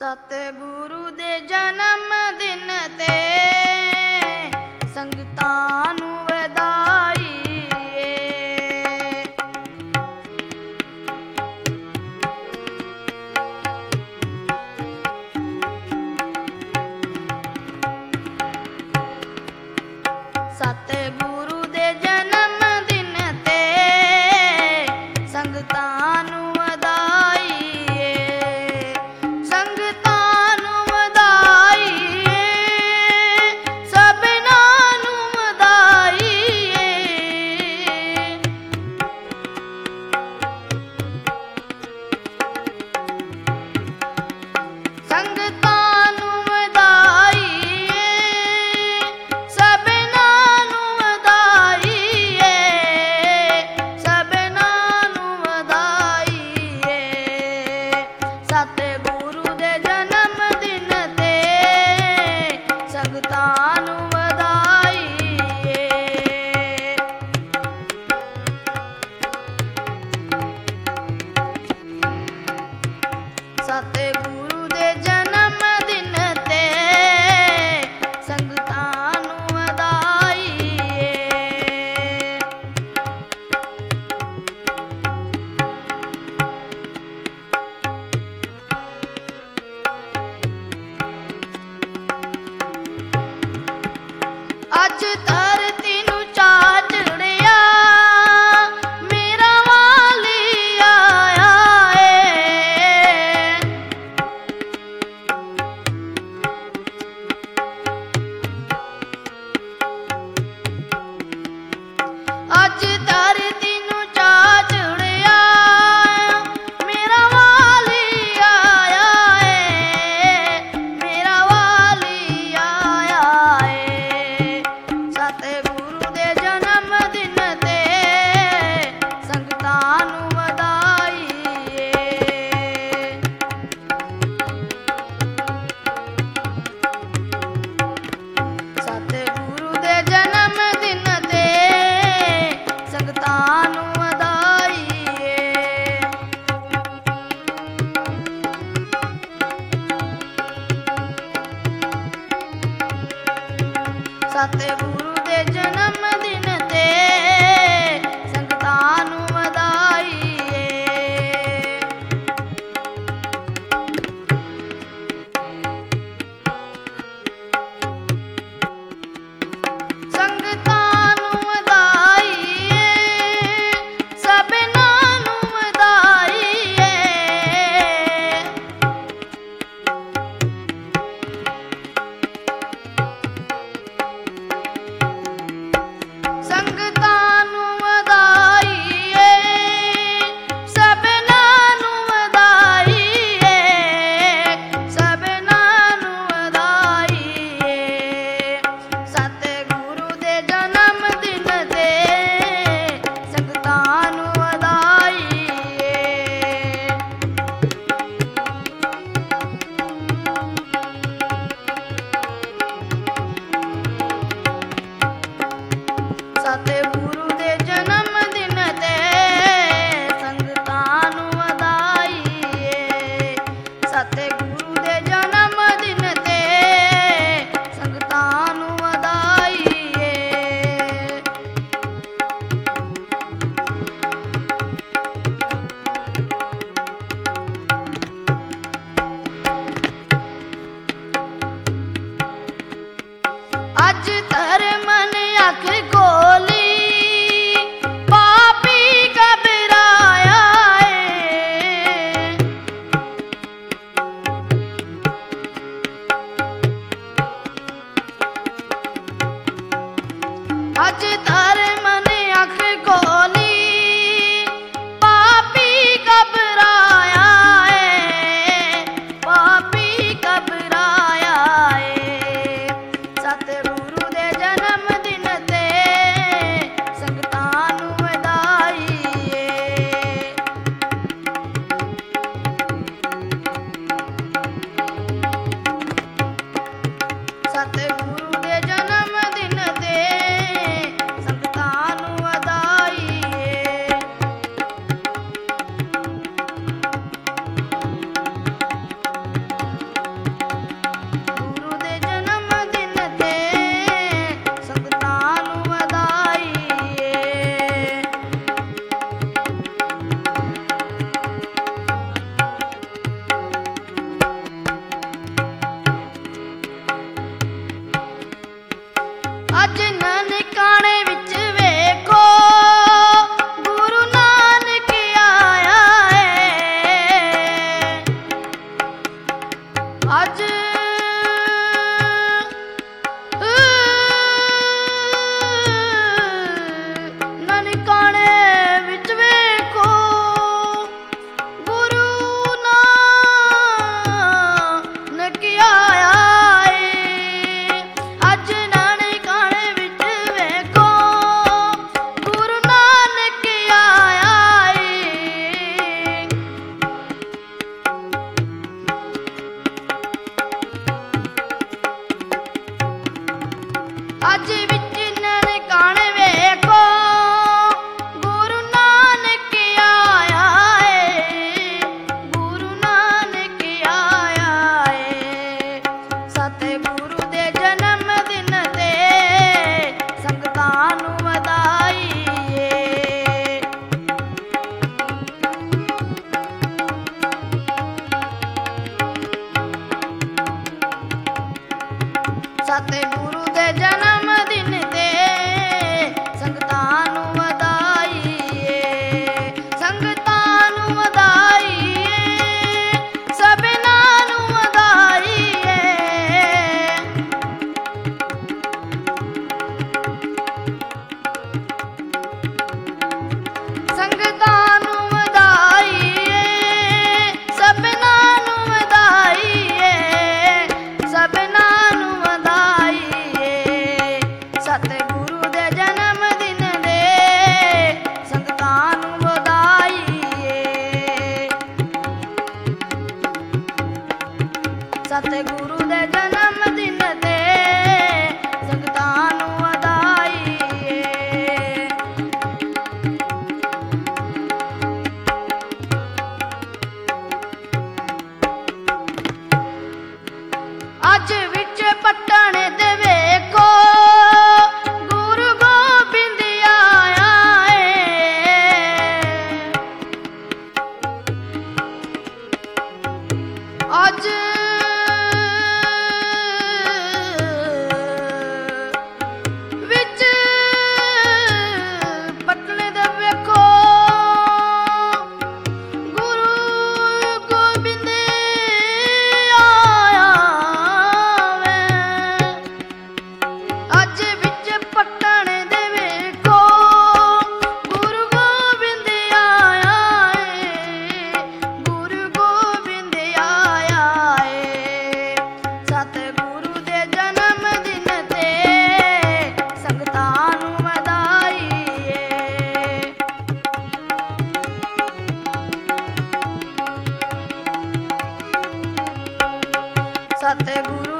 ਸਤਿਗੁਰੂ ਦੇ ਜਨਮ ਦਿਨ ਤੇ ਸੰਗਤਾਂ ਨੂੰ ਵਧਾਈ ਏ। ਸਤਿਗੁਰੂ ਦੇ ਜਨਮ ਦਿਨ ਤੇ ਸੰਗਤਾਂ ਨੂੰ ਸਤਿਗੁਰੂ ਦੇ ਜਨਮ ਦਿਨ ਤੇ ਸੰਗਤਾਂ ਨੂੰ ਵਧਾਈ ਏ। ਅੱਜ ਧਰਤੀ ਨੂੰ ਚਾਅ ਚੜ੍ਹਿਆ ਮੇਰਾ ਵਾਲੀ ਆਇਆ ਏ। ਅੱਜ ਧਰਤੀ ਨੂੰ ਚਾਅ ਚੜ੍ਹਿਆ ਮੇਰਾ ਵਾਲੀ ਆਇਆ ਏ, ਮੇਰਾ ਵਾਲੀ ਆਇਆ ਏ। ਸਤਿਗੁਰੂ ਦੇ ਜਨਮ ਦਿਨ ਤੇ ਸੰਗਤਾਂ ਨੂੰ ਵਧਾਈ ਏ। ਸਤਿਗੁਰੂ ਦੇ ਜਨਮ ਦਿਨ ਤੇ ਸੰਗਤਾਂ ਨੂੰ ਵਧਾਈ ਏ। ਸਤਿਗੁਰੂ ਦੇ ਜਨਮ ਦਿਨ ਤੇ ਸੰਗਤਾਂ ਨੂੰ ਵਧਾਈ ਏ। ਸੰਗਤਾਂ ਨੂੰ ਵਧਾਈ ਏ, ਸਭਨਾਂ ਨੂੰ ਵਧਾਈ ਏ। ਅੱਜ ਨਨਕਾਣੇ ਵਿੱਚ ਵੇਖੋ ਗੁਰੂ ਨਾਨਕ ਆਇਆ ਏ। ਅੱਜ ਨਨਕਾਣੇ ਵਿੱਚ ਵੇਖੋ ਗੁਰੂ ਨਾਨਕ ਆਇਆ ਏ। ਅੱਜ ਵਿੱਚ ਨਨਕਾਣੇ ਵੇਖੋ ਗੁਰੂ ਨਾਨਕ ਆਇਆ ਏ। ਗੁਰੂ ਨਾਨਕ ਆਇਆ ਏ। ਸਤਿਗੁਰੂ ਦੇ ਜਨਮ ਦਿਨ ਤੇ ਸੰਗਤਾਂ ਨੂੰ ਵਧਾਈ ਏ। ਸਤਿਗੁਰੂ ਦੇ ਜਨਮ ਦਿਨ ਤੇ ਸੰਗਤਾਂ ਨੂੰ ਵਧਾਈ ਏ। ਸੰਗਤਾਂ ਨੂੰ ਵਧਾਈ ਏ। ਸਭਨਾਂ ਨੂੰ ਵਧਾਈ ਏ। ਸੰਗਤਾਂ ਨੂੰ ਵਧਾਈ ਏ। ਸਭਨਾਂ ਨੂੰ ਵਧਾਈ ਏ। ਸਭਨਾਂ ਨੂੰ ਵਧਾਈ ਏ। ਸਤਿਗੁਰੂ ਦੇ ਜਨਮ ਦਿਨ ਦੇ ਸੰਗਤਾਂ ਨੂੰ ਵਧਾਈ ਏ। ਸਤਿਗੁਰੂ ਦੇ ਜਨਮ ਦਿਨ ਤੇ ਸੰਗਤਾਂ ਨੂੰ ਵਧਾਈ ਏ। ਅੱਜ ਵਿੱਚ ਪੱਟਣ ਦੇ ਵੇਖੋ ਗੁਰੂ ਗੋਬਿੰਦ ਆਇਆ ਏ। ਅੱਜ ਵਿੱਚ ਪੱਟਣ ਦੇ ਵੇਖੋ ਗੁਰੂ ਗੋਬਿੰਦ ਆਇਆ ਵੇ। ਅੱਜ ਵਿੱਚ ਪੱਟਣ ਦੇ ਵੇਖੋ ਗੁਰੂ ਗੋਬਿੰਦ ਆਇਆ ਏ। ਗੁਰੂ ਗੋਬਿੰਦ ਆਇਆ ਏ। ਸਤਿਗੁਰੂ ਦੇ ਜਨਮ ਦਿਨ ਤੇ ਸੰਗਤਾਂ ਨੂੰ ਵਧਾਈ ਏ। ਸਤਿਗੁਰੂ